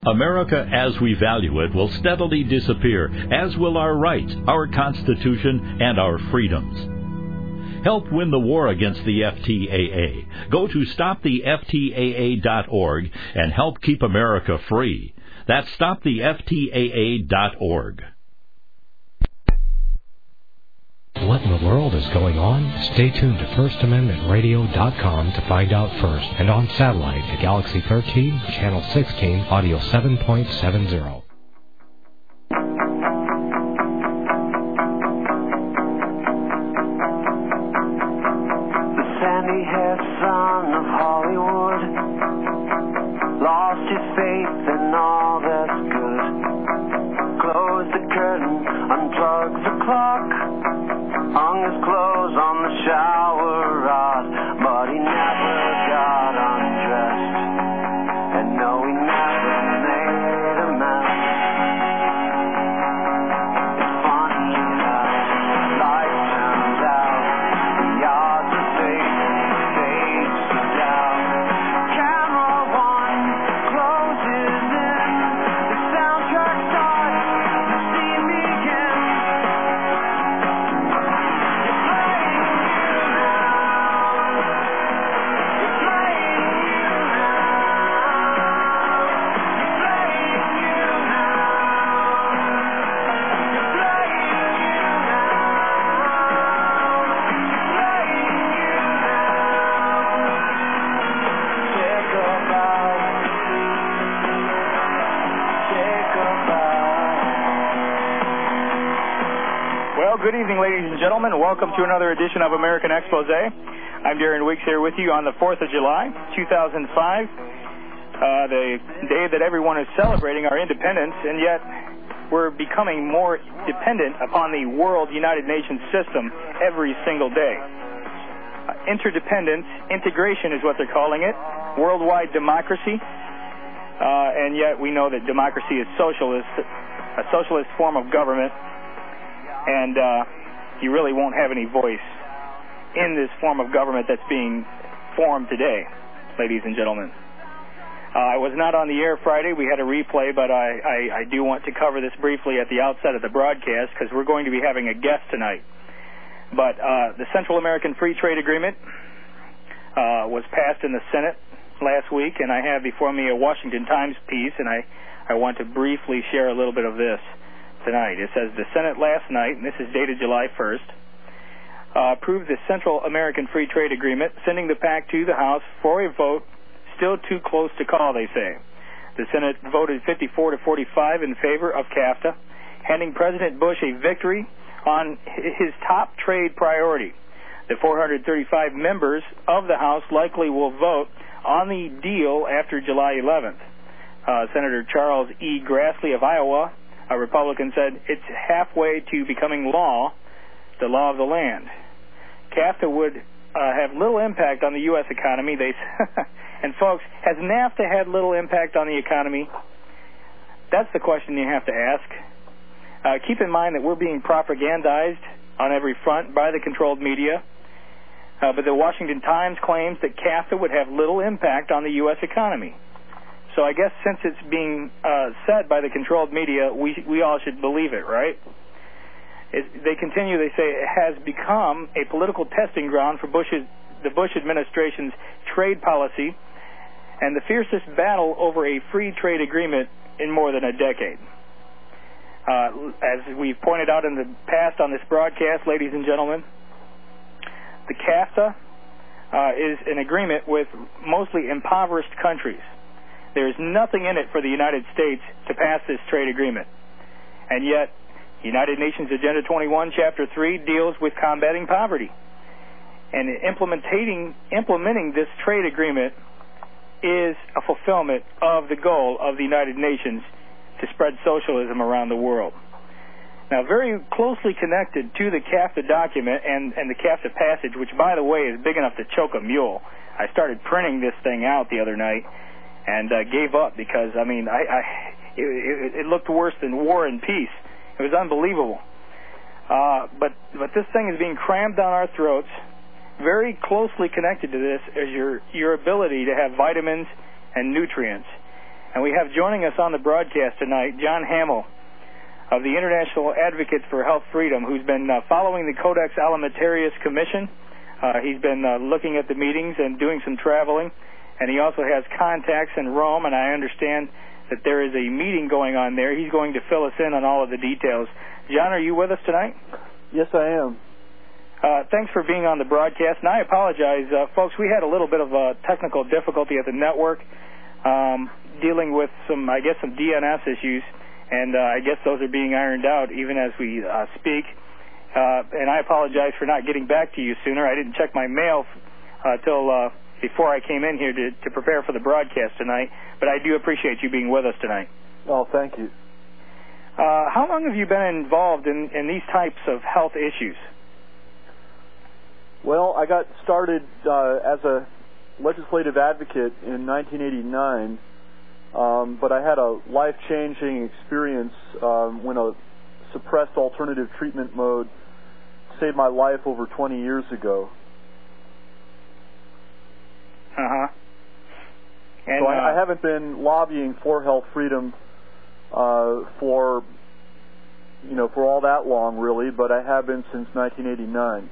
America as we value it will steadily disappear, as will our rights, our Constitution, and our freedoms. Help win the war against the FTAA. Go to stoptheftaa.org and help keep America free. That's stoptheftaa.org. What in the world is going on? Stay tuned to FirstAmendmentRadio.com to find out first, and on satellite at Galaxy 13, Channel 16, Audio 7.70. The sandy-haired son of Hollywood lost his faith in all that's good. Close the curtain, unplug the clock, hung his clothes on the shower rod, but he never got undressed, and no, he never made a mess. It's funny how life turns out, the odds are fate faces out. Camera one closes in, the soundtrack starts, you see me again. Well, good evening, ladies and gentlemen. Welcome to another edition of American Expose. I'm Darren Weeks here with you on the 4th of July, 2005, the day that everyone is celebrating our independence, and yet we're becoming more dependent upon the World United Nations system every single day. Interdependence, integration is what they're calling it, worldwide democracy, and yet we know that democracy is socialist, a socialist form of government, and you really won't have any voice in this form of government that's being formed today, ladies and gentlemen. I was not on the air Friday. We had a replay, but I do want to cover this briefly at the outset of the broadcast because we're going to be having a guest tonight. But the Central American Free Trade Agreement was passed in the Senate last week, and I have before me a Washington Times piece, and I want to briefly share a little bit of this tonight. It says, the Senate last night, and this is dated July 1st, approved the Central American Free Trade Agreement, sending the pact to the House for a vote still too close to call, they say. The Senate voted 54 to 45 in favor of CAFTA, handing President Bush a victory on his top trade priority. The 435 members of the House likely will vote on the deal after July 11th. Senator Charles E. Grassley of Iowa, a Republican, said it's halfway to becoming law, the law of the land. CAFTA would have little impact on the U.S. economy. And folks, has NAFTA had little impact on the economy? That's the question you have to ask. Keep in mind that we're being propagandized on every front by the controlled media. But the Washington Times claims that CAFTA would have little impact on the U.S. economy. So I guess since it's being said by the controlled media, we all should believe it, right? They continue, they say, it has become a political testing ground for the Bush administration's trade policy and the fiercest battle over a free trade agreement in more than a decade. As we've pointed out in the past on this broadcast, ladies and gentlemen, the CAFTA is an agreement with mostly impoverished countries. There is nothing in it for the United States to pass this trade agreement. And yet, United Nations Agenda 21, Chapter 3, deals with combating poverty. And implementing this trade agreement is a fulfillment of the goal of the United Nations to spread socialism around the world. Now, very closely connected to the CAFTA document and the CAFTA passage, which, by the way, is big enough to choke a mule. I started printing this thing out the other night and gave up because, I mean, it looked worse than War and Peace. It was unbelievable. But this thing is being crammed down our throats. Very closely connected to this is your ability to have vitamins and nutrients. And we have joining us on the broadcast tonight John Hamill of the International Advocates for Health Freedom, who's been following the Codex Alimentarius Commission. He's been looking at the meetings and doing some traveling, and he also has contacts in Rome, and I understand that there is a meeting going on there. He's going to fill us in on all of the details. John, are you with us tonight? Yes, I am. Thanks for being on the broadcast, and I apologize. Folks, we had a little bit of a technical difficulty at the network dealing with some DNS issues, and I guess those are being ironed out even as we speak. And I apologize for not getting back to you sooner. I didn't check my mail till before I came in here to prepare for the broadcast tonight, but I do appreciate you being with us tonight. Oh, thank you. How long have you been involved in these types of health issues? Well, I got started as a legislative advocate in 1989, but I had a life-changing experience when a suppressed alternative treatment mode saved my life over 20 years ago. And, so I haven't been lobbying for health freedom for all that long, really, but I have been since 1989.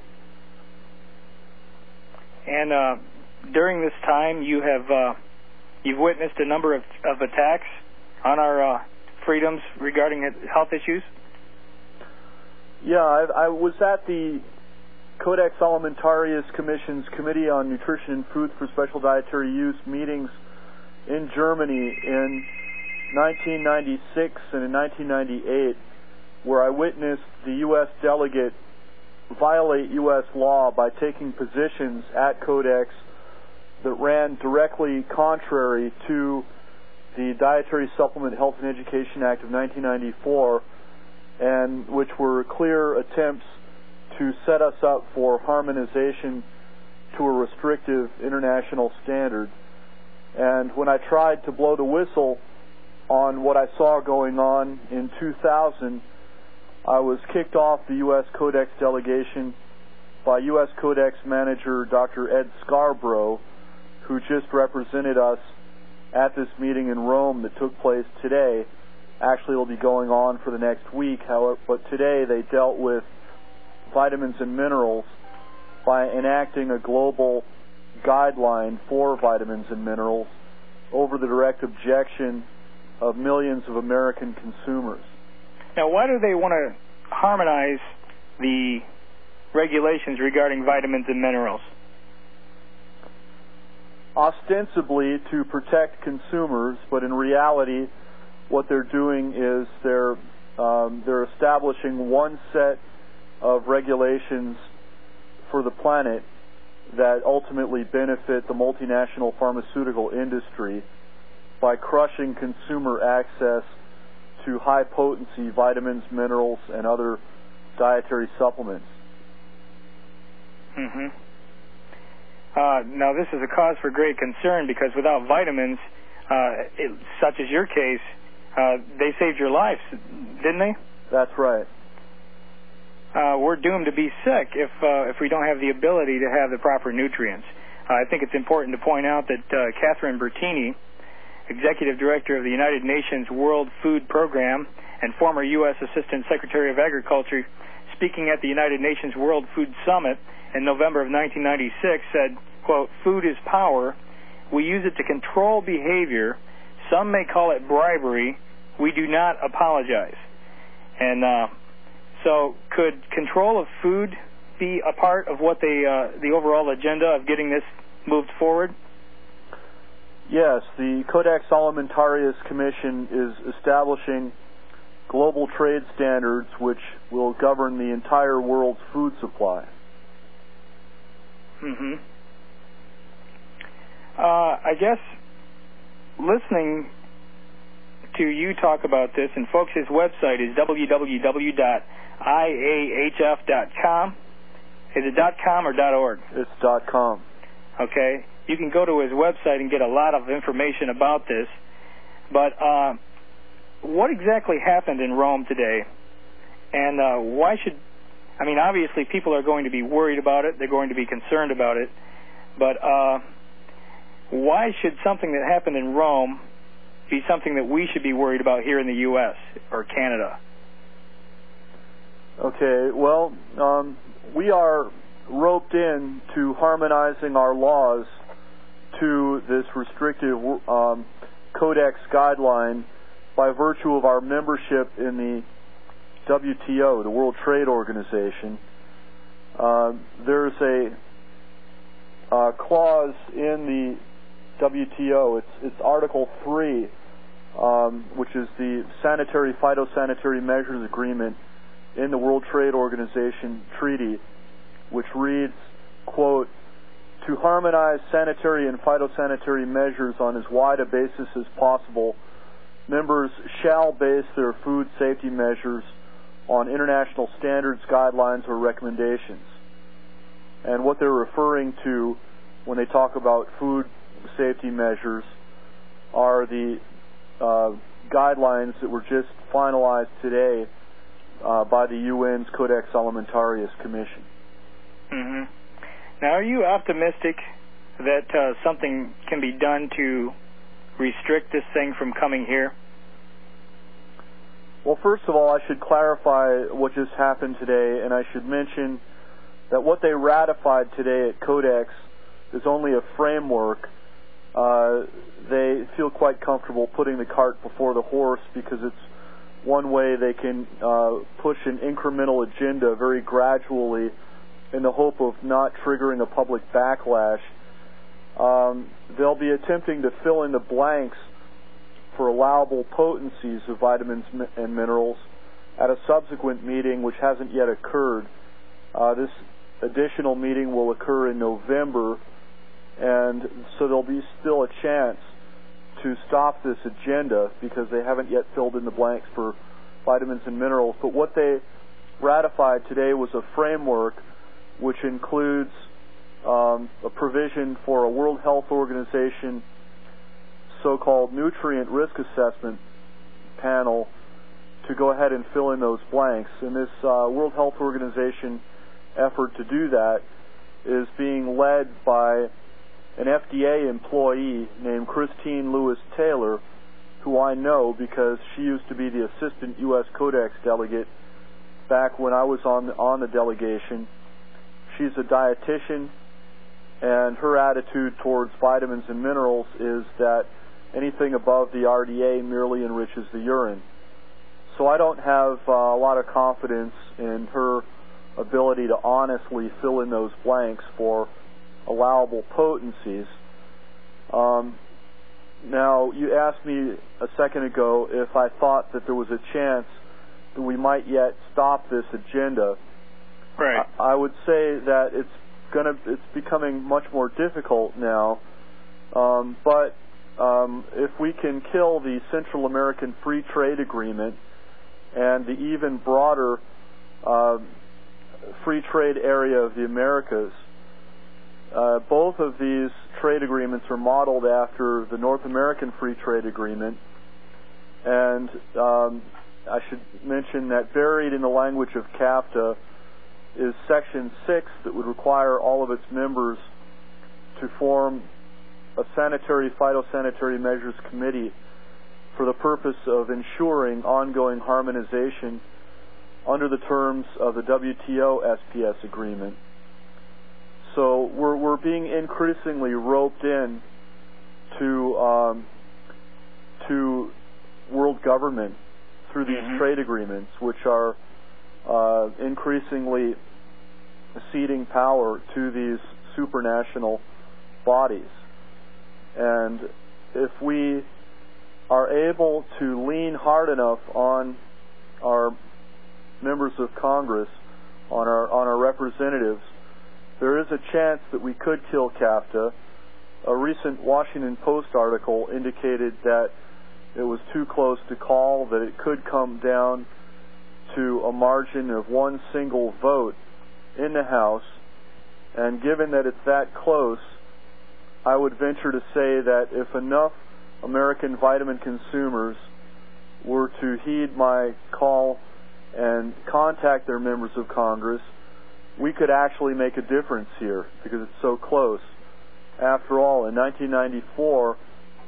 And during this time, you've witnessed a number of attacks on our freedoms regarding health issues? Yeah, I was at the Codex Alimentarius Commission's Committee on Nutrition and Food for Special Dietary Use meetings in Germany in 1996 and in 1998, where I witnessed the U.S. delegate violate U.S. law by taking positions at Codex that ran directly contrary to the Dietary Supplement Health and Education Act of 1994, and which were clear attempts to set us up for harmonization to a restrictive international standard. And when I tried to blow the whistle on what I saw going on in 2000, I was kicked off the U.S. Codex delegation by U.S. Codex manager Dr. Ed Scarborough, who just represented us at this meeting in Rome that took place today. Actually, it'll be going on for the next week, however, but today they dealt with vitamins and minerals by enacting a global guideline for vitamins and minerals over the direct objection of millions of American consumers. Now, why do they want to harmonize the regulations regarding vitamins and minerals? Ostensibly to protect consumers, but in reality, what they're doing is they're establishing one set of regulations for the planet that ultimately benefit the multinational pharmaceutical industry by crushing consumer access to high-potency vitamins, minerals, and other dietary supplements. Now, this is a cause for great concern because without vitamins, such as your case, they saved your life, didn't they? That's right. We're doomed to be sick if we don't have the ability to have the proper nutrients. I think it's important to point out that Catherine Bertini, Executive Director of the United Nations World Food Program and former U.S. Assistant Secretary of Agriculture, speaking at the United Nations World Food Summit in November of 1996, said, quote, "Food is power. We use it to control behavior. Some may call it bribery. We do not apologize." And so could control of food be a part of what the overall agenda of getting this moved forward? Yes, the Codex Alimentarius Commission is establishing global trade standards which will govern the entire world's food supply. I guess listening to you talk about this, and folks, his website is www.iahf.com. Is it .com or .org? It's .com. Okay. You can go to his website and get a lot of information about this. But what exactly happened in Rome today? And why should... I mean, obviously people are going to be worried about it. They're going to be concerned about it. But why should something that happened in Rome be something that we should be worried about here in the U.S. or Canada? Okay, well, we are roped in to harmonizing our laws to this restrictive Codex guideline by virtue of our membership in the WTO, the World Trade Organization. There's a clause in the WTO, it's Article 3, which is the Sanitary Phytosanitary Measures Agreement in the World Trade Organization Treaty, which reads, quote, "To harmonize sanitary and phytosanitary measures on as wide a basis as possible, members shall base their food safety measures on international standards, guidelines, or recommendations." And what they're referring to when they talk about food safety measures are the guidelines that were just finalized today by the UN's Codex Alimentarius Commission. Mm-hmm. Now, are you optimistic that something can be done to restrict this thing from coming here? Well, first of all, I should clarify what just happened today, and I should mention that what they ratified today at Codex is only a framework. They feel quite comfortable putting the cart before the horse because it's one way they can push an incremental agenda very gradually in the hope of not triggering a public backlash. They'll be attempting to fill in the blanks for allowable potencies of vitamins and minerals at a subsequent meeting which hasn't yet occurred. This additional meeting will occur in November, and so there'll be still a chance to stop this agenda because they haven't yet filled in the blanks for vitamins and minerals. But what they ratified today was a framework which includes a provision for a World Health Organization so-called nutrient risk assessment panel to go ahead and fill in those blanks. And this World Health Organization effort to do that is being led by an FDA employee named Christine Lewis Taylor, who I know because she used to be the assistant U.S. Codex delegate back when I was on the delegation. She's a dietitian, and her attitude towards vitamins and minerals is that anything above the RDA merely enriches the urine. So I don't have a lot of confidence in her ability to honestly fill in those blanks for allowable potencies. Now, you asked me a second ago if I thought that there was a chance that we might yet stop this agenda. Right. I would say that it's becoming much more difficult now. But if we can kill the Central American Free Trade Agreement and the even broader free trade area of the Americas, both of these trade agreements are modeled after the North American Free Trade Agreement, and I should mention that buried in the language of CAFTA is Section 6 that would require all of its members to form a sanitary phytosanitary measures committee for the purpose of ensuring ongoing harmonization under the terms of the WTO SPS agreement. So we're being increasingly roped in to world government through these trade agreements, which are increasingly ceding power to these supranational bodies. And if we are able to lean hard enough on our members of Congress, on our representatives, there is a chance that we could kill CAFTA. A recent Washington Post article indicated that it was too close to call, that it could come down to a margin of one single vote in the House. And given that it's that close, I would venture to say that if enough American vitamin consumers were to heed my call and contact their members of Congress, we could actually make a difference here because it's so close. After all, in 1994,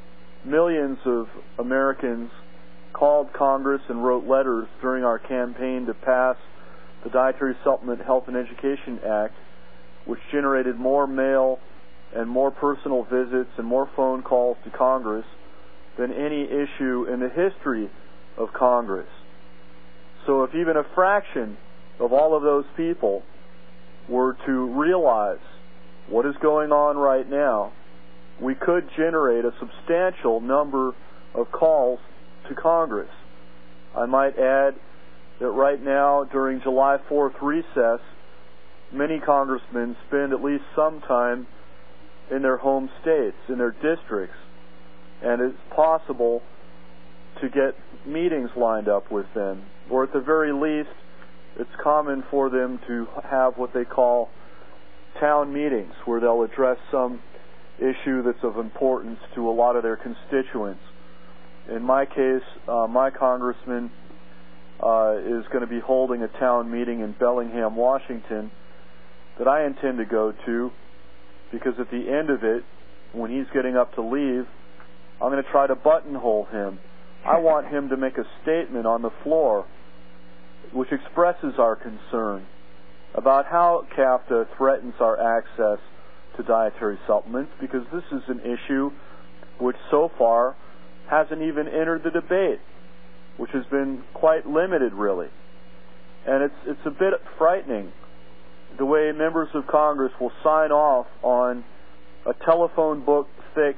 millions of Americans called Congress and wrote letters during our campaign to pass the Dietary Supplement Health and Education Act, which generated more mail and more personal visits and more phone calls to Congress than any issue in the history of Congress. So if even a fraction of all of those people were to realize what is going on right now, we could generate a substantial number of calls to Congress. I might add that right now, during July 4th recess, many congressmen spend at least some time in their home states, in their districts, and it's possible to get meetings lined up with them, or at the very least, it's common for them to have what they call town meetings, where they'll address some issue that's of importance to a lot of their constituents. In my case, my congressman is going to be holding a town meeting in Bellingham, Washington, that I intend to go to, because at the end of it, when he's getting up to leave, I'm going to try to buttonhole him. I want him to make a statement on the floor which expresses our concern about how CAFTA threatens our access to dietary supplements, because this is an issue which so far hasn't even entered the debate, which has been quite limited, really. And it's a bit frightening the way members of Congress will sign off on a telephone book thick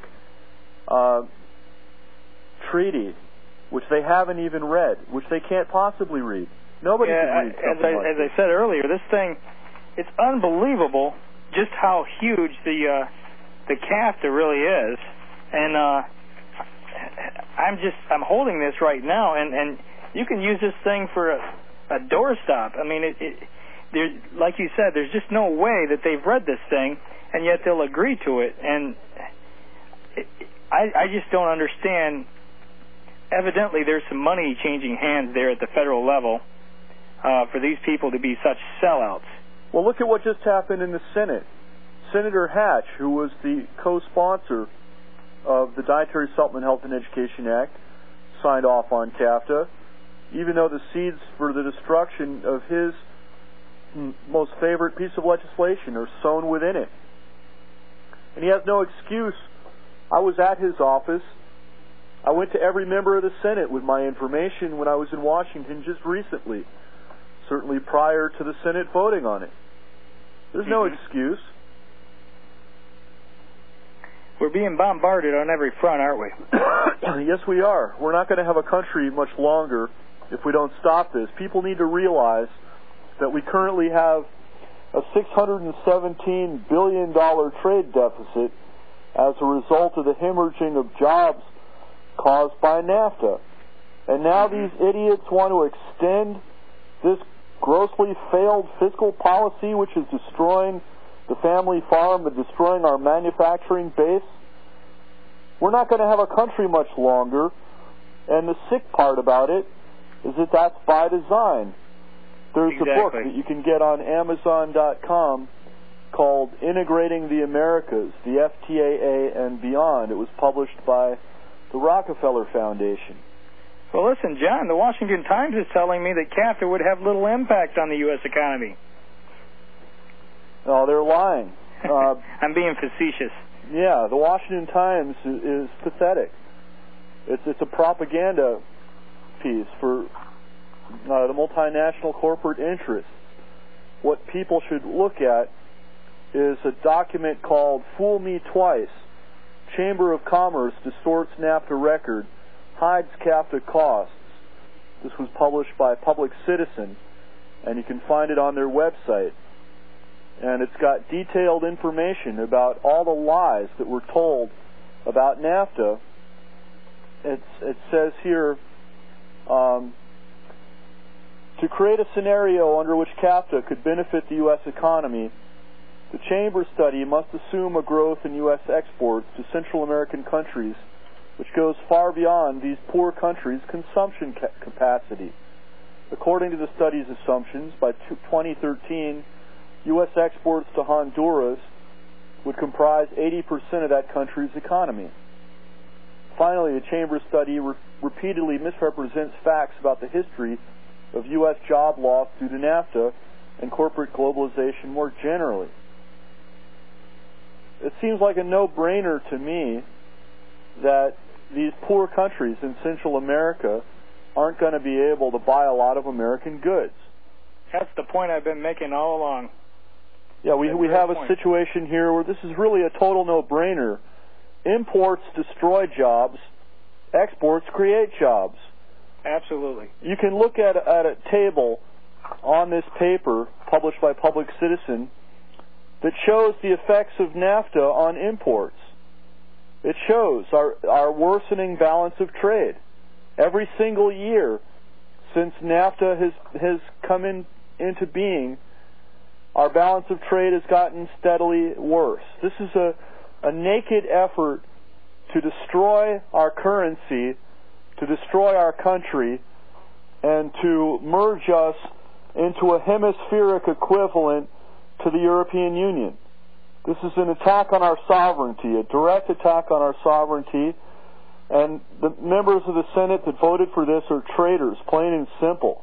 treaty which they haven't even read, which they can't possibly read. Nobody can read something like this. As I said earlier, this thing, it's unbelievable just how huge the CAFTA really is. And I'm holding this right now, and you can use this thing for a doorstop. I mean, like you said, there's just no way that they've read this thing, and yet they'll agree to it. And I just don't understand. Evidently, there's some money changing hands there at the federal level for these people to be such sellouts. Well, look at what just happened in the Senate. Senator Hatch, who was the co-sponsor of the Dietary Supplement Health and Education Act, signed off on CAFTA, even though the seeds for the destruction of his most favorite piece of legislation are sown within it. And he has no excuse. I was at his office. I went to every member of the Senate with my information when I was in Washington just recently, certainly prior to the Senate voting on it. There's no excuse. We're being bombarded on every front, aren't we? Yes, we are. We're not going to have a country much longer if we don't stop this. People need to realize that we currently have a $617 billion trade deficit as a result of the hemorrhaging of jobs caused by NAFTA. And now these idiots want to extend this grossly failed fiscal policy, which is destroying the family farm and destroying our manufacturing base. We're not going to have a country much longer, and the sick part about it is that that's by design. There's a book that you can get on Amazon.com called Integrating the Americas, the FTAA and Beyond. It was published by the Rockefeller Foundation. Well, listen, John, the Washington Times is telling me that CAFTA would have little impact on the U.S. economy. No, they're lying. I'm being facetious. Yeah, the Washington Times is pathetic. It's a propaganda piece for the multinational corporate interests. What people should look at is a document called Fool Me Twice. Chamber of Commerce distorts NAFTA record, hides CAFTA costs. This was published by Public Citizen, and you can find it on their website. And it's got detailed information about all the lies that were told about NAFTA. It says here, to create a scenario under which CAFTA could benefit the U.S. economy, the Chamber study must assume a growth in U.S. exports to Central American countries, which goes far beyond these poor countries' consumption capacity. According to the study's assumptions, by 2013, U.S. exports to Honduras would comprise 80% of that country's economy. Finally, a chamber study repeatedly misrepresents facts about the history of U.S. job loss due to NAFTA and corporate globalization more generally. It seems like a no-brainer to me that these poor countries in Central America aren't going to be able to buy a lot of American goods. That's the point I've been making all along. Yeah, we have a situation here where this is really a total no-brainer. Imports destroy jobs. Exports create jobs. Absolutely. You can look at a table on this paper published by Public Citizen that shows the effects of NAFTA on imports. It shows our worsening balance of trade. Every single year since NAFTA has come into being, our balance of trade has gotten steadily worse. This is a naked effort to destroy our currency, to destroy our country, and to merge us into a hemispheric equivalent to the European Union. This is an attack on our sovereignty, a direct attack on our sovereignty, and the members of the Senate that voted for this are traitors, plain and simple.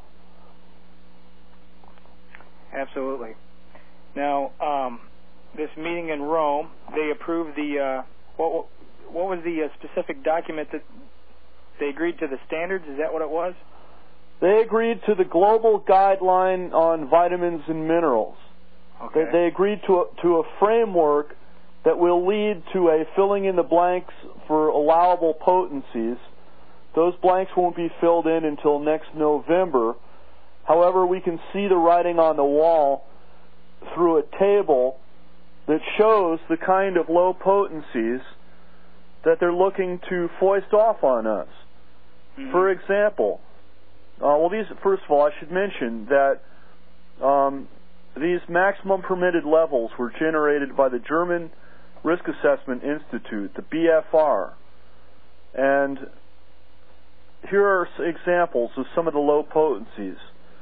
Absolutely. Now, this meeting in Rome, they approved the, what was the specific document that they agreed to the standards? Is that what it was? They agreed to the global guideline on vitamins and minerals. Okay. They agreed to a framework that will lead to a filling in the blanks for allowable potencies. Those blanks won't be filled in until next November. However, we can see the writing on the wall through a table that shows the kind of low potencies that they're looking to foist off on us. Mm-hmm. For example, first of all, I should mention that these maximum permitted levels were generated by the German Risk Assessment Institute, the BFR. And here are examples of some of the low potencies.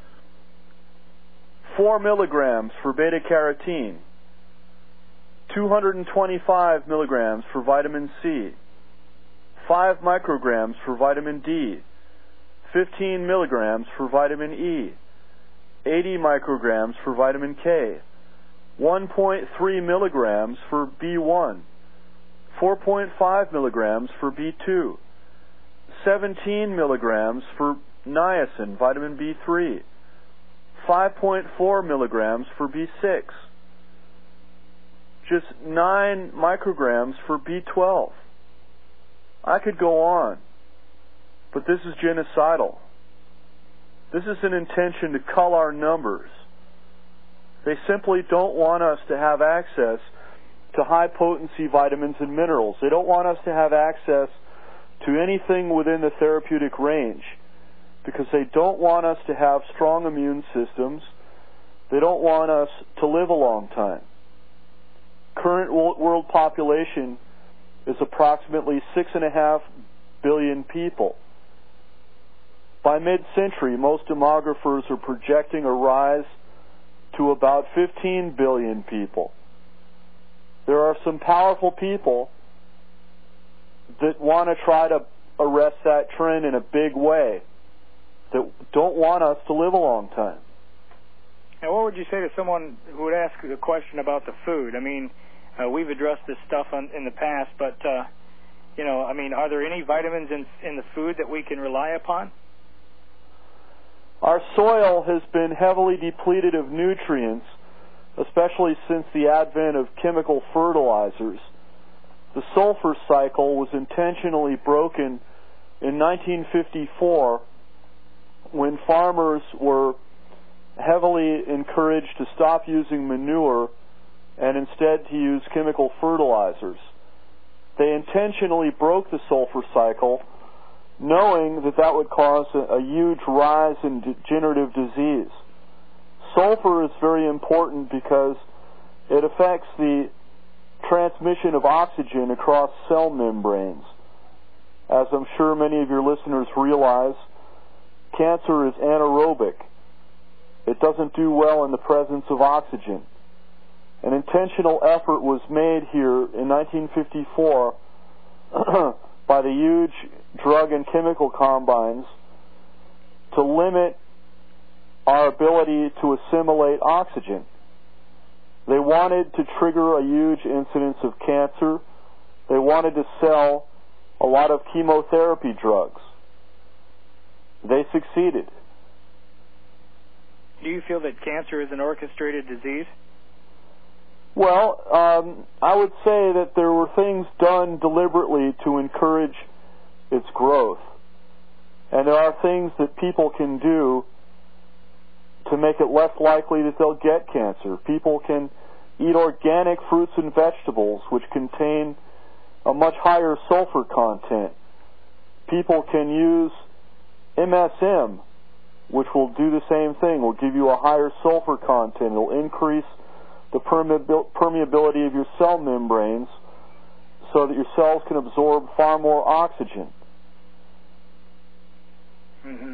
4 milligrams for beta-carotene, 225 milligrams for vitamin C, 5 micrograms for vitamin D, 15 milligrams for vitamin E, 80 micrograms for vitamin K, 1.3 milligrams for B1, 4.5 milligrams for B2, 17 milligrams for niacin, vitamin B3, 5.4 milligrams for B6, just 9 micrograms for B12. I could go on, but this is genocidal. This is an intention to cull our numbers. They simply don't want us to have access to high-potency vitamins and minerals. They don't want us to have access to anything within the therapeutic range because they don't want us to have strong immune systems. They don't want us to live a long time. Current world population is approximately 6.5 billion people. By mid-century, most demographers are projecting a rise to about 15 billion people. There are some powerful people that want to try to arrest that trend in a big way, that don't want us to live a long time. Now, what would you say to someone who would ask a question about the food? I mean, we've addressed this stuff in the past, but, are there any vitamins in the food that we can rely upon? Our soil has been heavily depleted of nutrients, especially since the advent of chemical fertilizers. The sulfur cycle was intentionally broken in 1954 when farmers were heavily encouraged to stop using manure and instead to use chemical fertilizers. They intentionally broke the sulfur cycle, knowing that would cause a huge rise in degenerative disease. Sulfur is very important because it affects the transmission of oxygen across cell membranes. As I'm sure many of your listeners realize, cancer is anaerobic. It doesn't do well in the presence of oxygen. An intentional effort was made here in 1954 by the huge drug and chemical combines to limit our ability to assimilate oxygen. They wanted to trigger a huge incidence of cancer. They wanted to sell a lot of chemotherapy drugs. They succeeded. Do you feel that cancer is an orchestrated disease? Well, I would say that there were things done deliberately to encourage its growth. And there are things that people can do to make it less likely that they'll get cancer. People can eat organic fruits and vegetables, which contain a much higher sulfur content. People can use MSM, which will do the same thing, will give you a higher sulfur content. It'll increase the permeability of your cell membranes so that your cells can absorb far more oxygen. Mm-hmm.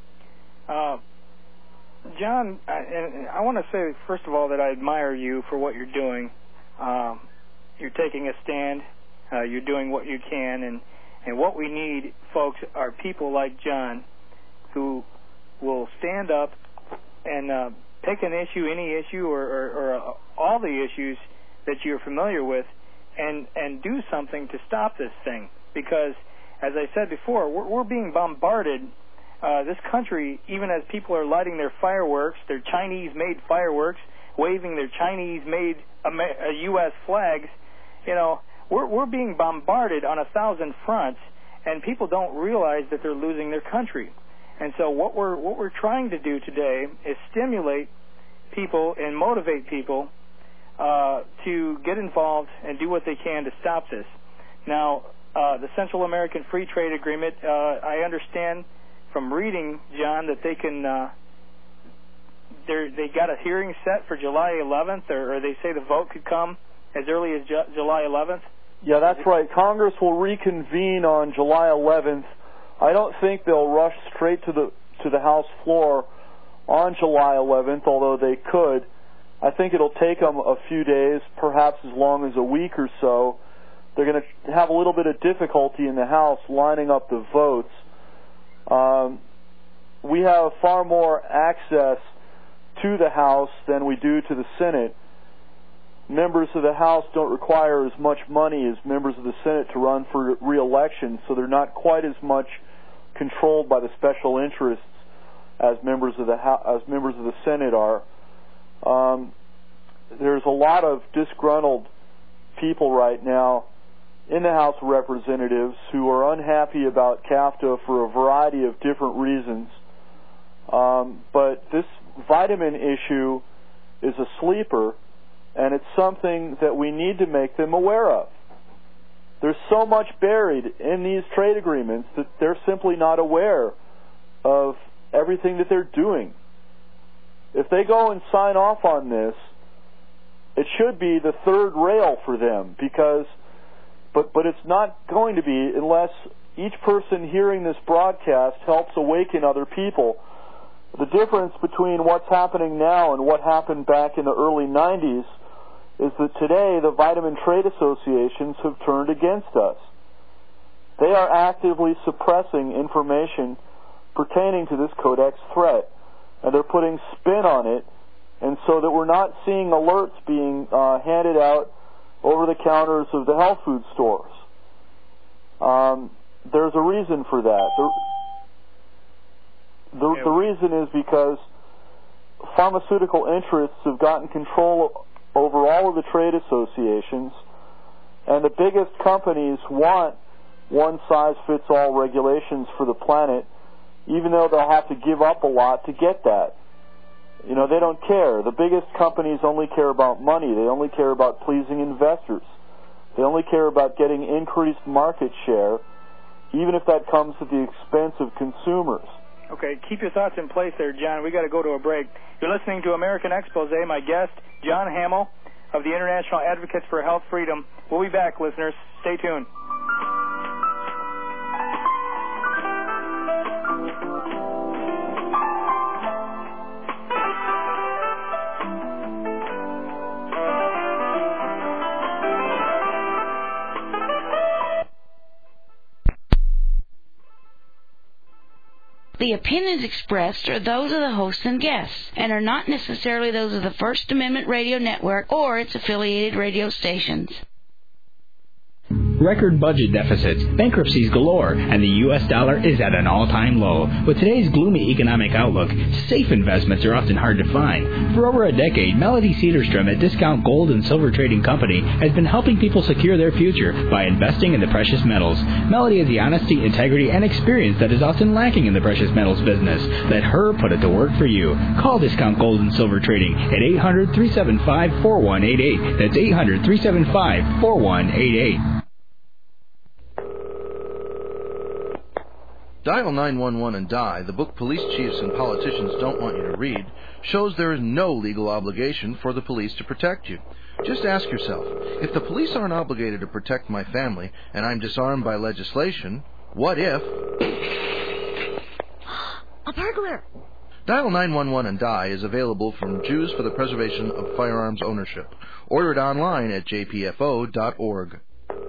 John, I want to say, first of all, that I admire you for what you're doing. You're taking a stand. You're doing what you can. And what we need, folks, are people like John who will stand up and pick an issue, any issue, or all the issues that you're familiar with, and do something to stop this thing. Because, as I said before, we're being bombarded. This country, even as people are lighting their fireworks, their Chinese-made fireworks, waving their Chinese-made U.S. flags, we're being bombarded on 1,000 fronts, and people don't realize that they're losing their country. And so what we're trying to do today is stimulate people and motivate people to get involved and do what they can to stop this. Now, the Central American Free Trade Agreement, I understand from reading, John, that they can they got a hearing set for July 11th, or they say the vote could come as early as July 11th? Yeah, that's right. Congress will reconvene on July 11th. I don't think they'll rush straight to the House floor on July 11th, although they could. I think it'll take them a few days, perhaps as long as a week or so. They're going to have a little bit of difficulty in the House lining up the votes. We have far more access to the House than we do to the Senate. Members of the House don't require as much money as members of the Senate to run for re-election, so they're not quite as much controlled by the special interests as members of the Senate are. There's a lot of disgruntled people right now in the House of Representatives who are unhappy about CAFTA for a variety of different reasons. But this vitamin issue is a sleeper, and it's something that we need to make them aware of. There's so much buried in these trade agreements that they're simply not aware of everything that they're doing. If they go and sign off on this, it should be the third rail for them, but it's not going to be unless each person hearing this broadcast helps awaken other people. The difference between what's happening now and what happened back in the early 90s is that today the vitamin trade associations have turned against us. They are actively suppressing information pertaining to this Codex threat, and they're putting spin on it, and so that we're not seeing alerts being handed out over the counters of the health food stores. There's a reason for that. The reason is because pharmaceutical interests have gotten control over all of the trade associations, and the biggest companies want one-size-fits-all regulations for the planet, even though they'll have to give up a lot to get that. They don't care. The biggest companies only care about money. They only care about pleasing investors. They only care about getting increased market share, even if that comes at the expense of consumers. Okay, keep your thoughts in place there, John. We got to go to a break. You're listening to American Expose. My guest, John Hamill of the International Advocates for Health Freedom. We'll be back, listeners. Stay tuned. The opinions expressed are those of the hosts and guests and are not necessarily those of the First Amendment Radio Network or its affiliated radio stations. Record budget deficits, bankruptcies galore, and the U.S. dollar is at an all-time low. With today's gloomy economic outlook, safe investments are often hard to find. For over a decade, Melody Cedarstrom at Discount Gold and Silver Trading Company has been helping people secure their future by investing in the precious metals. Melody has the honesty, integrity, and experience that is often lacking in the precious metals business. Let her put it to work for you. Call Discount Gold and Silver Trading at 800-375-4188. That's 800-375-4188. Dial 911 and Die, the book police chiefs and politicians don't want you to read, shows there is no legal obligation for the police to protect you. Just ask yourself, if the police aren't obligated to protect my family and I'm disarmed by legislation, what if... A burglar! Dial 911 and Die is available from Jews for the Preservation of Firearms Ownership. Order it online at jpfo.org.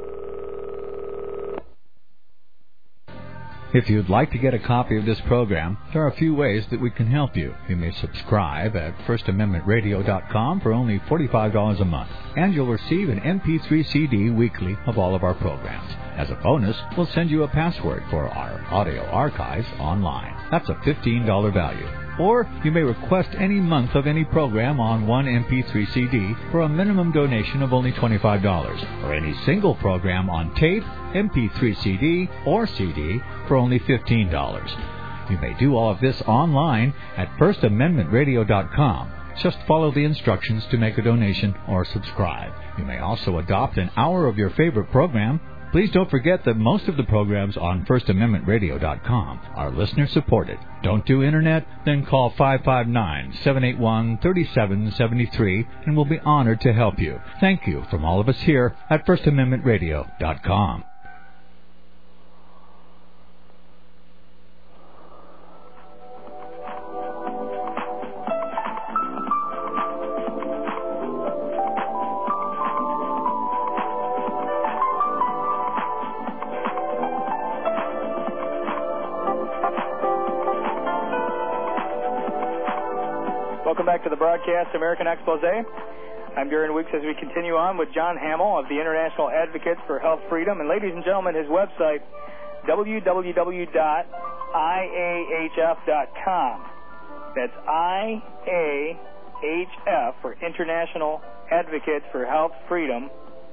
If you'd like to get a copy of this program, there are a few ways that we can help you. You may subscribe at firstamendmentradio.com for only $45 a month, and you'll receive an MP3 CD weekly of all of our programs. As a bonus, we'll send you a password for our audio archives online. That's a $15 value. Or you may request any month of any program on one MP3 CD for a minimum donation of only $25, or any single program on tape, MP3 CD, or CD for only $15. You may do all of this online at firstamendmentradio.com. Just follow the instructions to make a donation or subscribe. You may also adopt an hour of your favorite program. Please don't forget that most of the programs on firstamendmentradio.com are listener-supported. Don't do Internet? Then call 559-781-3773 and we'll be honored to help you. Thank you from all of us here at firstamendmentradio.com. Welcome back to the broadcast, American Exposé. I'm Darren Weeks as we continue on with John Hamill of the International Advocates for Health Freedom. And ladies and gentlemen, his website, www.iahf.com. That's IAHF for International Advocates for Health Freedom.com.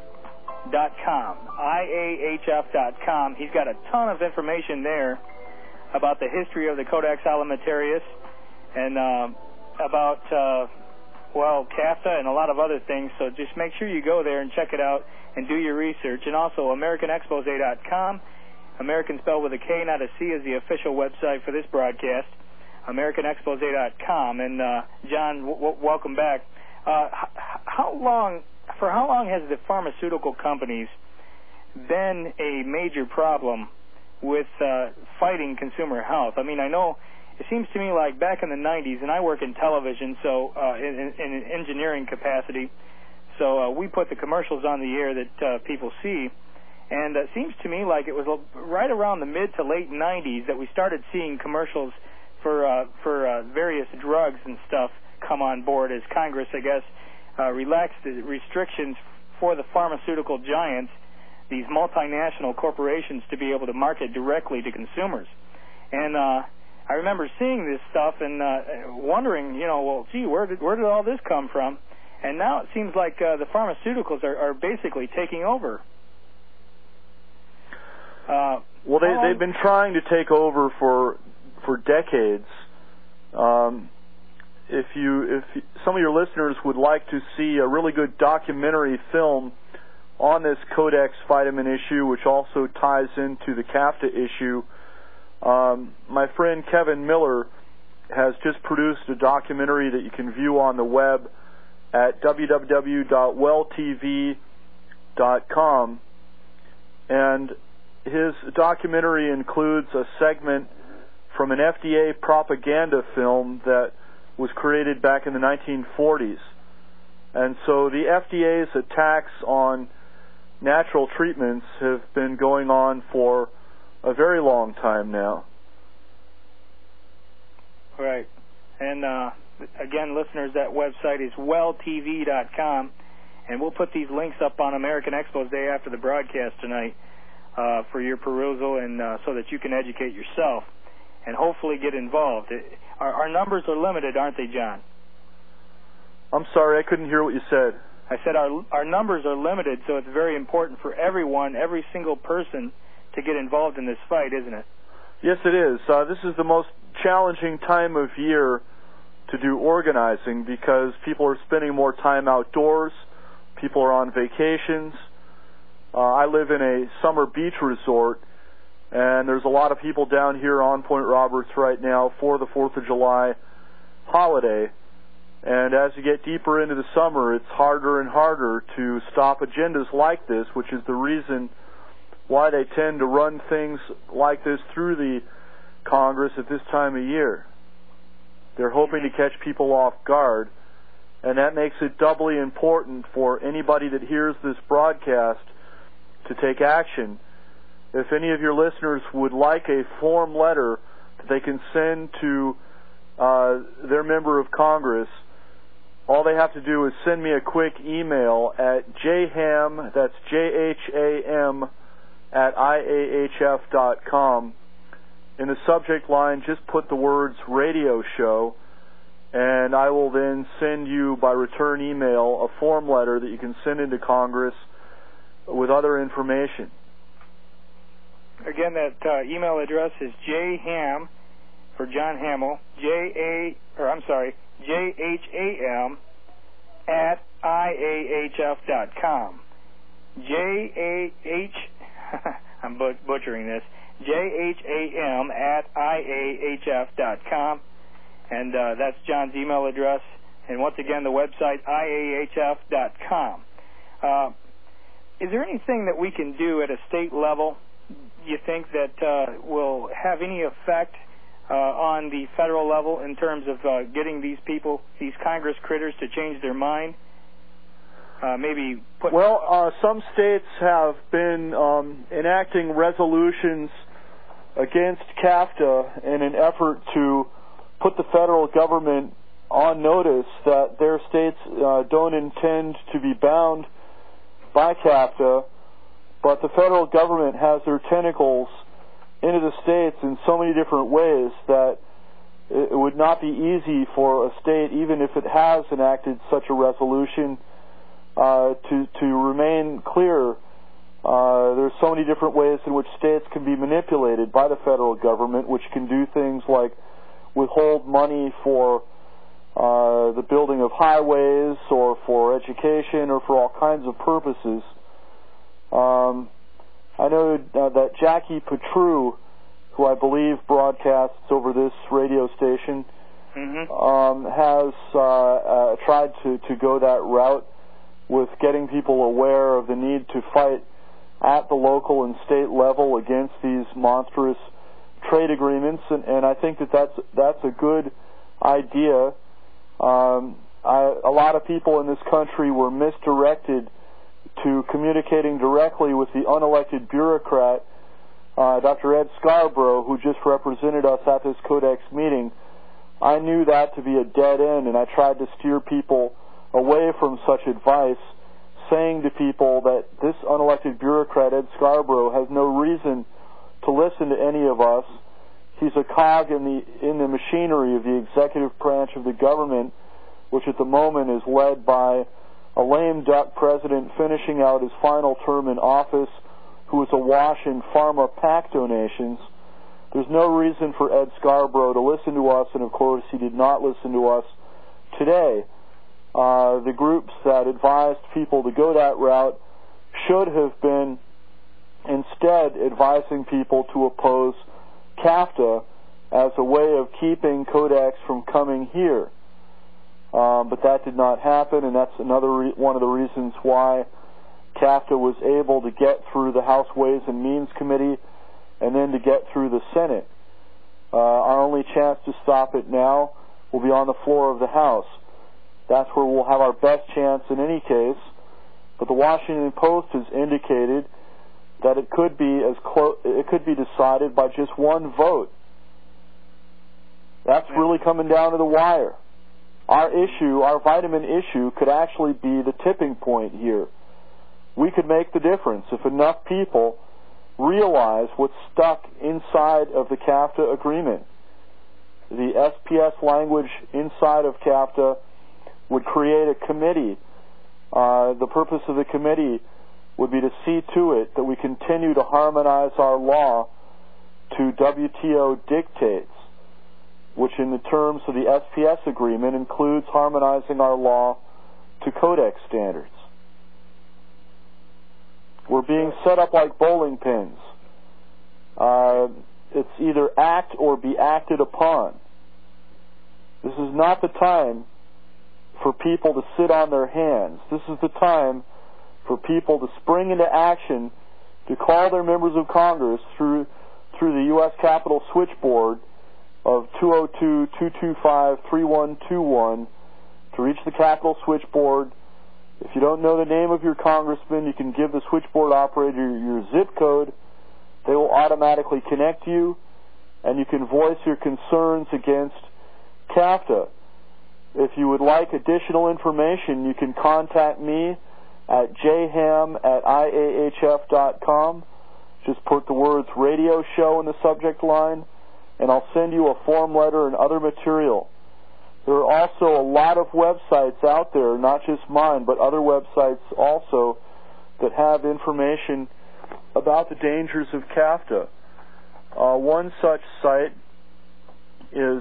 IAHF.com. He's got a ton of information there about the history of the Codex Alimentarius and about, CAFTA and a lot of other things. So just make sure you go there and check it out and do your research. And also AmericanExposé.com. American spelled with a K, not a C, is the official website for this broadcast. AmericanExposé.com. And, John, welcome back. For how long has the pharmaceutical companies been a major problem with fighting consumer health? I mean, I know it seems to me like back in the 90s, and I work in television, so in an engineering capacity, so we put the commercials on the air that people see, and it seems to me like it was right around the mid to late 90s that we started seeing commercials for various drugs and stuff come on board as Congress, I guess, relaxed the restrictions for the pharmaceutical giants, these multinational corporations, to be able to market directly to consumers. And I remember seeing this stuff and wondering, well, gee, where did all this come from? And now it seems like the pharmaceuticals are basically taking over. Well, they've been trying to take over for decades. If some of your listeners would like to see a really good documentary film on this Codex vitamin issue, which also ties into the CAFTA issue, my friend Kevin Miller has just produced a documentary that you can view on the web at www.welltv.com, and his documentary includes a segment from an FDA propaganda film that was created back in the 1940s. And so the FDA's attacks on natural treatments have been going on for a very long time now. Right. And, again, listeners, that website is welltv.com, and we'll put these links up on American Expos Day after the broadcast tonight for your perusal and so that you can educate yourself and hopefully get involved. Our numbers are limited, aren't they, John? I'm sorry, I couldn't hear what you said. I said our numbers are limited, so it's very important for everyone, every single person, to get involved in this fight, isn't it? Yes, it is. This is the most challenging time of year to do organizing because people are spending more time outdoors. People are on vacations. I live in a summer beach resort, and there's a lot of people down here on Point Roberts right now for the 4th of July holiday. And as you get deeper into the summer, it's harder and harder to stop agendas like this, which is the reason why they tend to run things like this through the Congress at this time of year. They're hoping to catch people off guard, and that makes it doubly important for anybody that hears this broadcast to take action. If any of your listeners would like a form letter that they can send to their member of Congress, all they have to do is send me a quick email at jham, that's JHAM, at IAHF.com. In the subject line, just put the words radio show, and I will then send you by return email a form letter that you can send into Congress with other information. Again, that email address is jham for John Hamill, JHAM at IAHF.com. I'm butchering this. JHAM at IAHF.com. And that's John's email address. And once again, the website, IAHF.com. Is there anything that we can do at a state level, you think, that will have any effect on the federal level in terms of getting these people, these Congress critters, to change their mind? Some states have been enacting resolutions against CAFTA in an effort to put the federal government on notice that their states don't intend to be bound by CAFTA, but the federal government has their tentacles into the states in so many different ways that it would not be easy for a state, even if it has enacted such a resolution, to remain clear. There's so many different ways in which states can be manipulated by the federal government, which can do things like withhold money for the building of highways or for education or for all kinds of purposes. I know that Jackie Petru, who I believe broadcasts over this radio station, has tried to go that route with getting people aware of the need to fight at the local and state level against these monstrous trade agreements, and I think that's a good idea. A lot of people in this country were misdirected to communicating directly with the unelected bureaucrat, Dr. Ed Scarborough, who just represented us at this Codex meeting. I knew that to be a dead end, and I tried to steer people away from such advice, saying to people that this unelected bureaucrat, Ed Scarborough, has no reason to listen to any of us. He's a cog in the machinery of the executive branch of the government, which at the moment is led by a lame duck president finishing out his final term in office, who is awash in pharma PAC donations. There's no reason for Ed Scarborough to listen to us, and of course he did not listen to us today. The groups that advised people to go that route should have been instead advising people to oppose CAFTA as a way of keeping Codex from coming here. But that did not happen, and that's another one of the reasons why CAFTA was able to get through the House Ways and Means Committee and then to get through the Senate. Our only chance to stop it now will be on the floor of the House. That's where we'll have our best chance in any case. But the Washington Post has indicated that it could be decided by just one vote. That's really coming down to the wire. Our issue, our vitamin issue, could actually be the tipping point here. We could make the difference if enough people realize what's stuck inside of the CAFTA agreement. The SPS language inside of CAFTA would create a committee. The purpose of the committee would be to see to it that we continue to harmonize our law to WTO dictates, which in the terms of the SPS agreement includes harmonizing our law to Codex standards. We're being set up like bowling pins. It's either act or be acted upon. This is not the time for people to sit on their hands. This is the time for people to spring into action, to call their members of Congress through the U.S. Capitol switchboard of 202-225-3121 to reach the Capitol switchboard. If you don't know the name of your congressman, you can give the switchboard operator your zip code. They will automatically connect you, and you can voice your concerns against CAFTA. If you would like additional information, you can contact me at jham@iahf.com. Just put the words radio show in the subject line, and I'll send you a form letter and other material. There are also a lot of websites out there, not just mine, but other websites also, that have information about the dangers of CAFTA. One such site is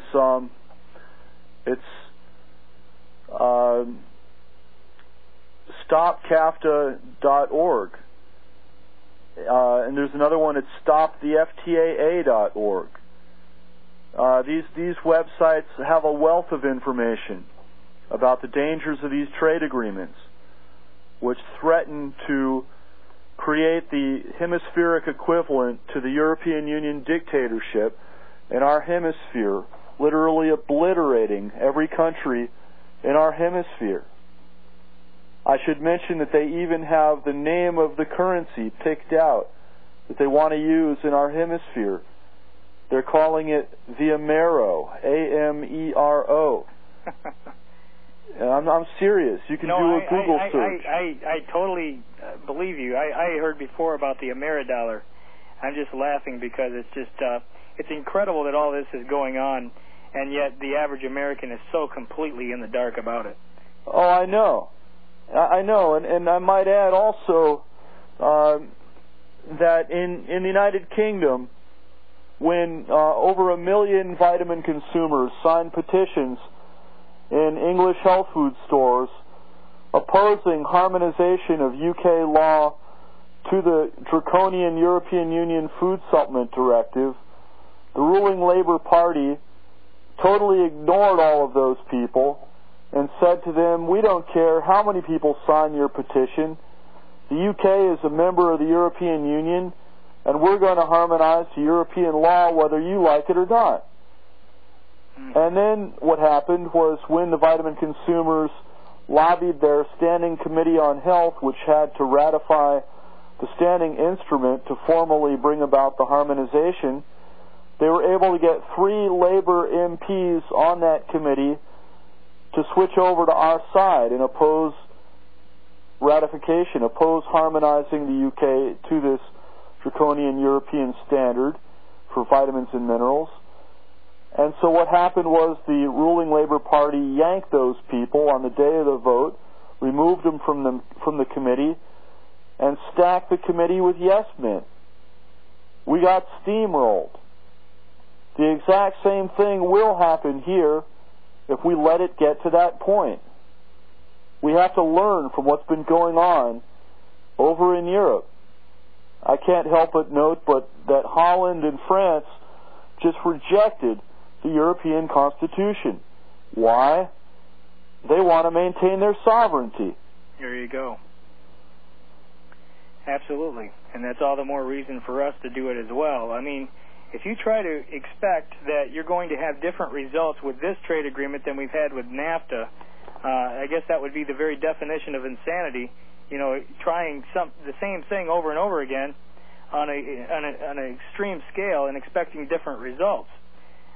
stopcafta.org. And there's another one, it's stoptheftaa.org. These websites have a wealth of information about the dangers of these trade agreements, which threaten to create the hemispheric equivalent to the European Union dictatorship in our hemisphere, literally obliterating every country in our hemisphere. I should mention that they even have the name of the currency picked out that they want to use in our hemisphere. They're calling it the Amero, A-M-E-R-O. I'm serious. You can do a Google search. I totally believe you. I heard before about the Ameridollar. I'm just laughing because it's just it's incredible that all this is going on, and yet the average American is so completely in the dark about it. Oh, I know. And I might add also that in the United Kingdom, when over 1 million vitamin consumers signed petitions in English health food stores opposing harmonization of UK law to the draconian European Union Food Supplement Directive, the ruling Labour Party totally ignored all of those people and said to them, we don't care how many people sign your petition. The UK is a member of the European Union, and we're going to harmonize to European law whether you like it or not. And then what happened was when the vitamin consumers lobbied their Standing Committee on Health, which had to ratify the standing instrument to formally bring about the harmonization, they were able to get 3 Labour MPs on that committee to switch over to our side and oppose ratification, oppose harmonizing the UK to this draconian European standard for vitamins and minerals. And so what happened was the ruling Labour Party yanked those people on the day of the vote, removed them from the committee, and stacked the committee with yes men. We got steamrolled. The exact same thing will happen here if we let it get to that point. We have to learn from what's been going on over in Europe. I can't help but note that Holland and France just rejected the European Constitution. Why? They want to maintain their sovereignty. There you go. Absolutely. And that's all the more reason for us to do it as well. I mean, if you try to expect that you're going to have different results with this trade agreement than we've had with NAFTA, I guess that would be the very definition of insanity. You know, trying the same thing over and over again on an extreme scale and expecting different results.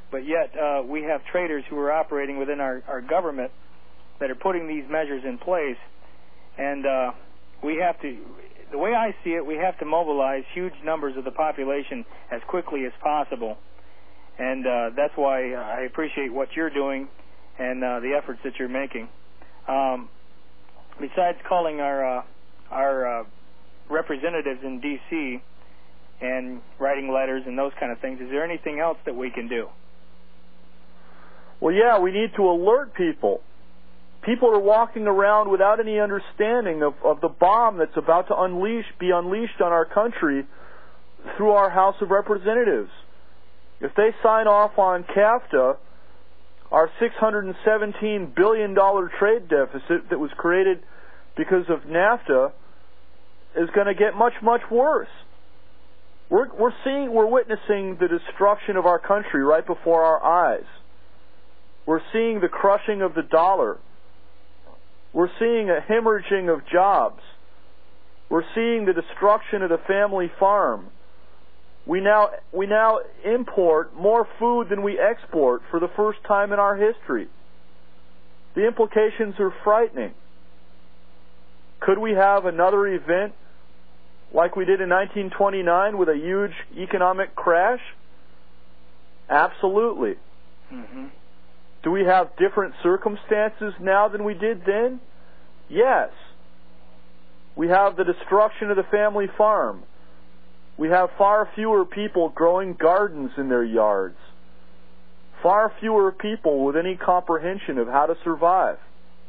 but yet we have traitors who are operating within our government that are putting these measures in place, and we have to, the way I see it, we have to mobilize huge numbers of the population as quickly as possible, and that's why I appreciate what you're doing and the efforts that you're making. Besides calling our representatives in D.C. and writing letters and those kind of things, is there anything else that we can do? Well, yeah, we need to alert people. People are walking around without any understanding of the bomb that's about to be unleashed on our country through our House of Representatives. If they sign off on CAFTA, our $617 billion trade deficit that was created because of NAFTA is going to get much, much worse. We're witnessing the destruction of our country right before our eyes. We're seeing the crushing of the dollar. We're seeing a hemorrhaging of jobs. We're seeing the destruction of the family farm. We now import more food than we export for the first time in our history. The implications are frightening. Could we have another event like we did in 1929 with a huge economic crash? Absolutely. Mm-hmm. Do we have different circumstances now than we did then? Yes. We have the destruction of the family farm. We have far fewer people growing gardens in their yards. Far fewer people with any comprehension of how to survive.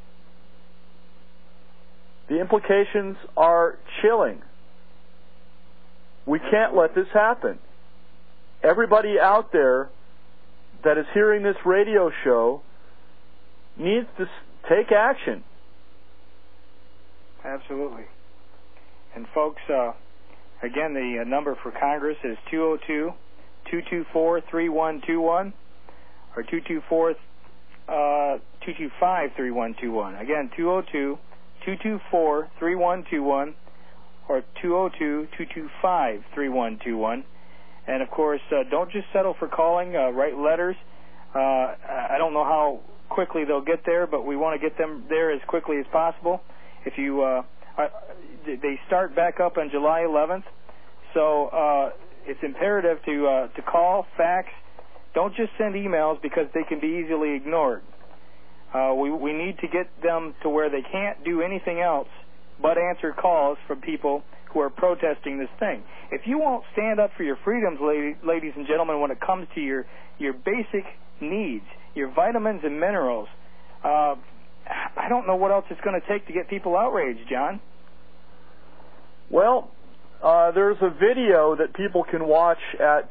The implications are chilling. We can't let this happen. Everybody out there that is hearing this radio show needs to take action. Absolutely. And folks, again, the number for Congress is 202-224-3121 or 225-3121. Again, 202-224-3121 or 202-225-3121. And, of course, don't just settle for calling. Write letters. I don't know how quickly they'll get there, but we want to get them there as quickly as possible. If you, they start back up on July 11th, so it's imperative to call, fax. Don't just send emails because they can be easily ignored. We need to get them to where they can't do anything else but answer calls from people who are protesting this thing. If you won't stand up for your freedoms, ladies and gentlemen, when it comes to your basic needs, your vitamins and minerals, I don't know what else it's going to take to get people outraged, John. Well, there's a video that people can watch at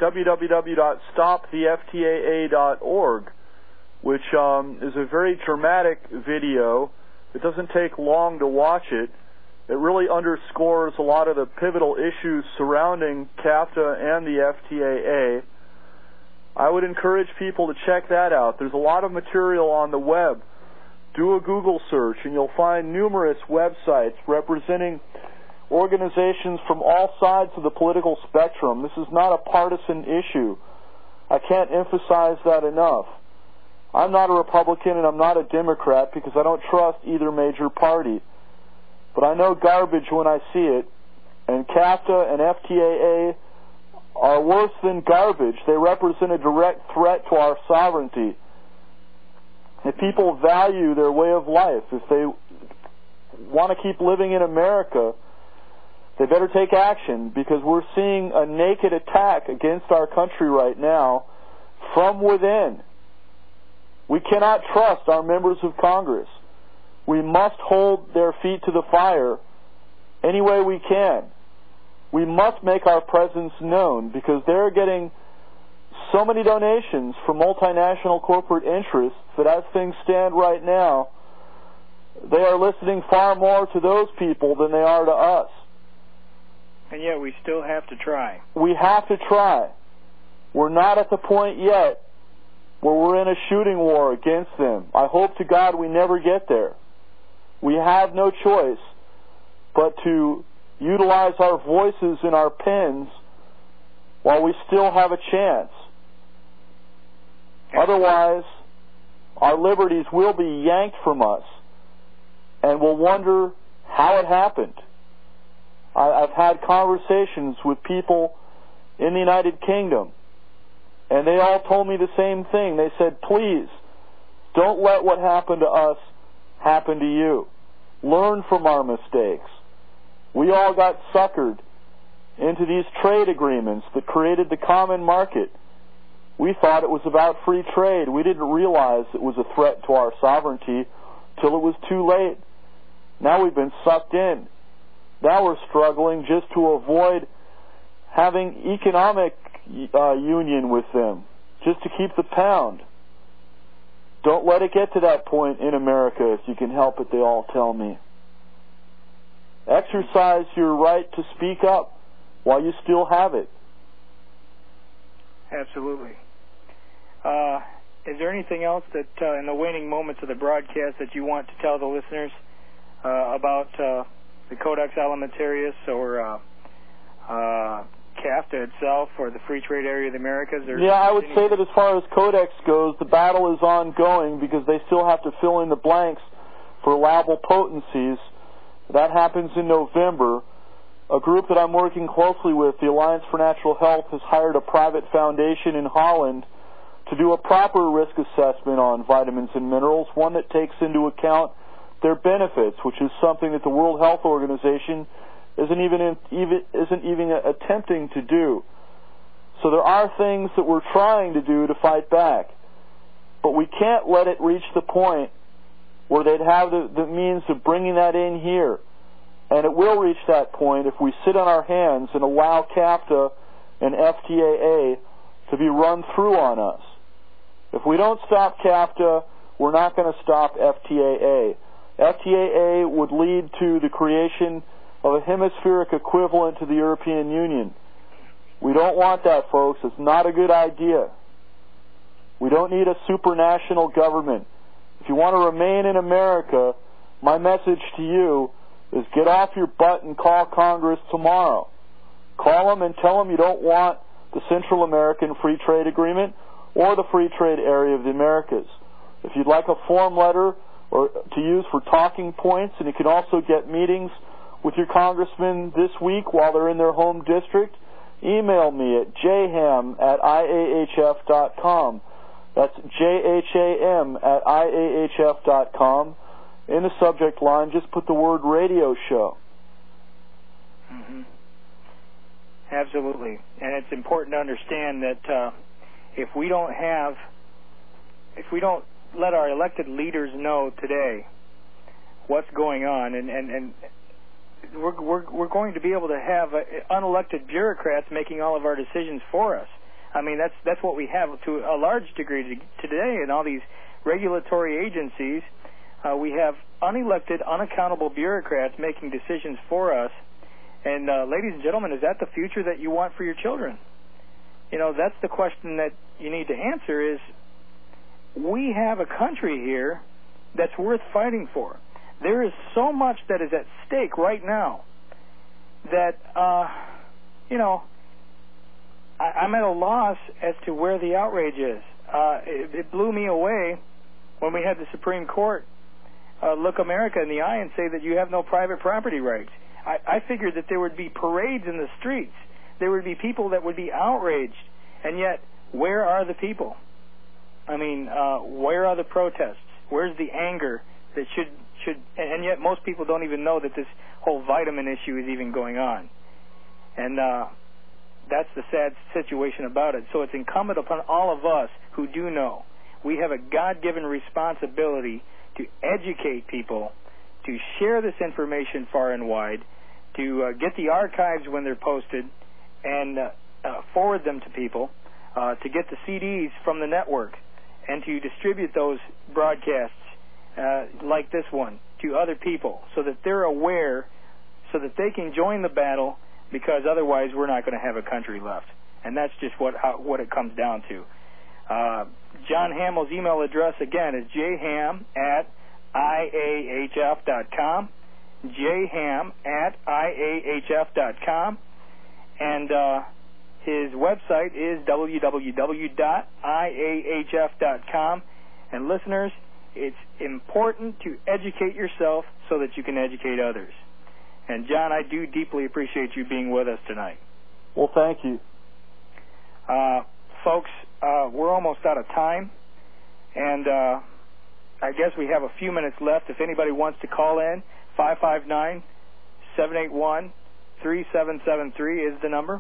www.stoptheftaa.org, which is a very dramatic video. It doesn't take long to watch it. It really underscores a lot of the pivotal issues surrounding CAFTA and the FTAA. I would encourage people to check that out. There's a lot of material on the web. Do a Google search and you'll find numerous websites representing organizations from all sides of the political spectrum. This is not a partisan issue. I can't emphasize that enough. I'm not a Republican and I'm not a Democrat because I don't trust either major party. But I know garbage when I see it, and CAFTA and FTAA are worse than garbage. They represent a direct threat to our sovereignty. If people value their way of life, if they want to keep living in America, they better take action, because we're seeing a naked attack against our country right now from within. We cannot trust our members of Congress. We must hold their feet to the fire any way we can. We must make our presence known, because they're getting so many donations from multinational corporate interests that as things stand right now, they are listening far more to those people than they are to us. And yet we still have to try. We have to try. We're not at the point yet where we're in a shooting war against them. I hope to God we never get there. We have no choice but to utilize our voices and our pens while we still have a chance. Otherwise, our liberties will be yanked from us, and we'll wonder how it happened. I've had conversations with people in the United Kingdom, and they all told me the same thing. They said, please, don't let what happened to us happen to you. Learn from our mistakes. We all got suckered into these trade agreements that created the common market. We thought it was about free trade. We didn't realize it was a threat to our sovereignty till it was too late. Now we've been sucked in. Now we're struggling just to avoid having economic union with them, just to keep the pound. Don't let it get to that point in America if you can help it, they all tell me. Exercise your right to speak up while you still have it. Absolutely. Is there anything else that, in the waning moments of the broadcast, that you want to tell the listeners about the Codex Alimentarius or CAFTA itself or the Free Trade Area of the Americas? Yeah, I would say that as far as Codex goes, the battle is ongoing because they still have to fill in the blanks for allowable potencies. That happens in November. A group that I'm working closely with, the Alliance for Natural Health, has hired a private foundation in Holland to do a proper risk assessment on vitamins and minerals, one that takes into account their benefits, which is something that the World Health Organization isn't even attempting to do. So there are things that we're trying to do to fight back, but we can't let it reach the point where they'd have the means of bringing that in here. And it will reach that point if we sit on our hands and allow CAFTA and FTAA to be run through on us. If we don't stop CAFTA, we're not going to stop FTAA. FTAA would lead to the creation of a hemispheric equivalent to the European Union. We don't want that, folks. It's not a good idea. We don't need a supranational government. If you want to remain in America, my message to you is get off your butt and call Congress tomorrow. Call them and tell them you don't want the Central American Free Trade Agreement or the Free Trade Area of the Americas. If you'd like a form letter or to use for talking points, and you can also get meetings with your congressman this week while they're in their home district, email me at jham@iahf.com. That's JHAM@iahf.com. In the subject line, just put the word radio show. Mm-hmm. Absolutely. And it's important to understand that if we don't let our elected leaders know today what's going on, and we're going to be able to have unelected bureaucrats making all of our decisions for us. I mean, that's what we have to a large degree today in all these regulatory agencies. We have unelected, unaccountable bureaucrats making decisions for us. And ladies and gentlemen, is that the future that you want for your children? You know, that's the question that you need to answer is, we have a country here that's worth fighting for. There is so much that is at stake right now that, I'm at a loss as to where the outrage is. It blew me away when we had the Supreme Court look America in the eye and say that you have no private property rights. I figured that there would be parades in the streets. There would be people that would be outraged. And yet, where are the people? I mean, where are the protests? Where's the anger that should and yet most people don't even know that this whole vitamin issue is even going on. And that's the sad situation about it. So it's incumbent upon all of us who do know. We have a God-given responsibility to educate people, to share this information far and wide, to get the archives when they're posted and forward them to people, to get the CDs from the network, and to distribute those broadcasts like this one to other people so that they're aware, so that they can join the battle, because otherwise we're not going to have a country left. And that's just what it comes down to. John Hamill's email address, again, is jham@iahf.com, jham@iahf.com, and His website is www.iahf.com. And listeners, it's important to educate yourself so that you can educate others. And John, I do deeply appreciate you being with us tonight. Well, thank you. Folks, we're almost out of time, and I guess we have a few minutes left. If anybody wants to call in, 559-781-3773 is the number.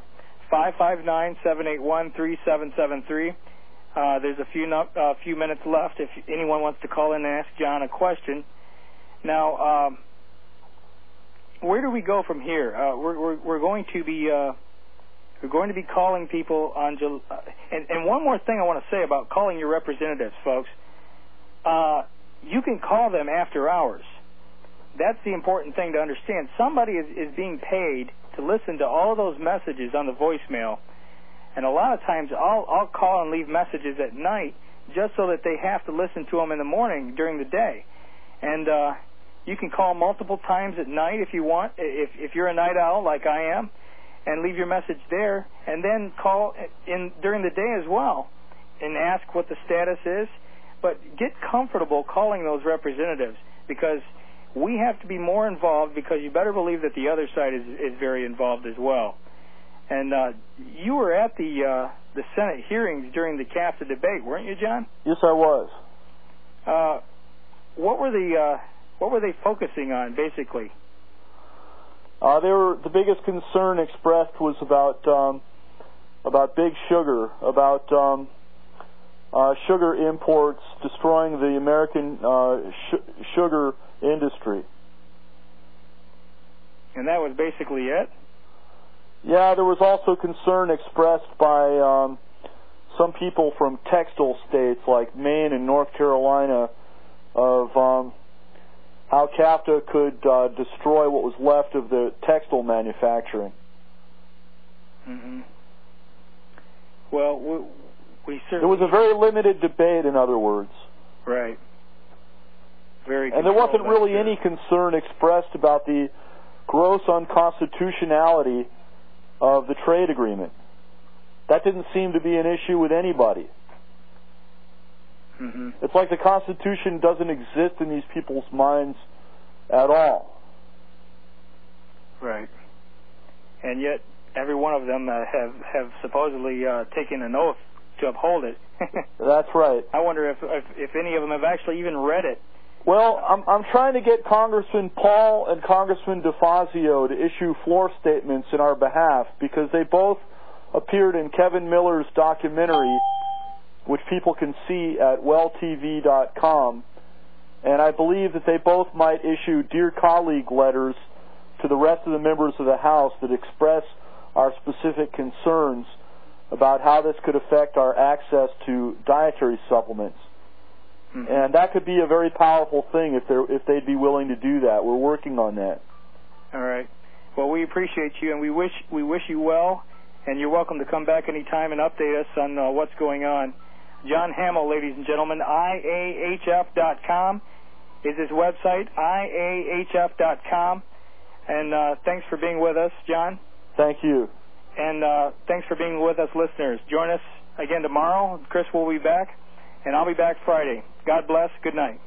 559-781-3773. There's a few minutes left if anyone wants to call in and ask John a question. Now, where do we go from here? We're going to be calling people on July. And one more thing I want to say about calling your representatives, folks. You can call them after hours. That's the important thing to understand. Somebody is being paid to listen to all of those messages on the voicemail. And a lot of times I'll call and leave messages at night just so that they have to listen to them in the morning during the day. And you can call multiple times at night if you want, if you're a night owl like I am, and leave your message there, and then call in during the day as well and ask what the status is. But get comfortable calling those representatives, because we have to be more involved, because you better believe that the other side is very involved as well. And you were at the Senate hearings during the CAFTA debate, weren't you, John? Yes, I was. What were they focusing on, basically? The biggest concern expressed was about big sugar, about sugar imports destroying the American sugar industry. And that was basically it? Yeah, there was also concern expressed by some people from textile states like Maine and North Carolina of how CAFTA could destroy what was left of the textile manufacturing. Mm-hmm. Well, we certainly... It was a very limited debate, in other words. Right. Very. And there wasn't really any concern expressed about the gross unconstitutionality of the trade agreement. That didn't seem to be an issue with anybody. Mm-hmm. It's like the Constitution doesn't exist in these people's minds at all. Right. And yet, every one of them have supposedly taken an oath to uphold it. That's right. I wonder if any of them have actually even read it. Well, I'm trying to get Congressman Paul and Congressman DeFazio to issue floor statements in our behalf, because they both appeared in Kevin Miller's documentary, which people can see at welltv.com, and I believe that they both might issue Dear Colleague letters to the rest of the members of the House that express our specific concerns about how this could affect our access to dietary supplements. Mm-hmm. And that could be a very powerful thing if they'd be willing to do that. We're working on that. All right. Well, we appreciate you, and we wish you well, and you're welcome to come back anytime and update us on what's going on. John Hamill, ladies and gentlemen, IAHF.com is his website, IAHF.com. And thanks for being with us, John. Thank you. And thanks for being with us, listeners. Join us again tomorrow. Chris will be back, and I'll be back Friday. God bless. Good night.